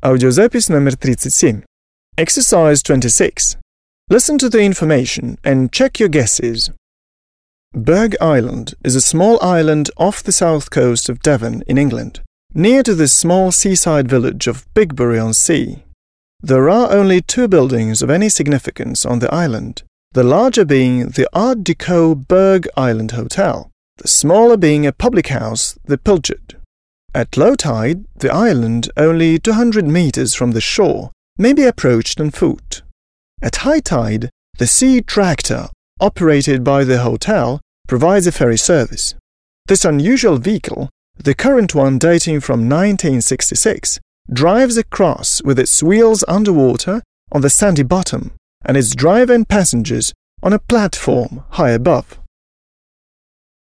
Аудиозапись номер 37. Exercise 26. Listen to the information and check your guesses. Burgh Island is a small island off the south coast of Devon in England, near to the small seaside village of Bigbury-on-Sea. There are only two buildings of any significance on the island, the larger being the Art Deco Burgh Island Hotel, the smaller being a public house, the Pilchard. At low tide, the island, only 200 meters from the shore, may be approached on foot. At high tide, the Sea Tractor, operated by the hotel, provides a ferry service. This unusual vehicle, the current one dating from 1966, drives across with its wheels underwater on the sandy bottom and its driver and passengers on a platform high above.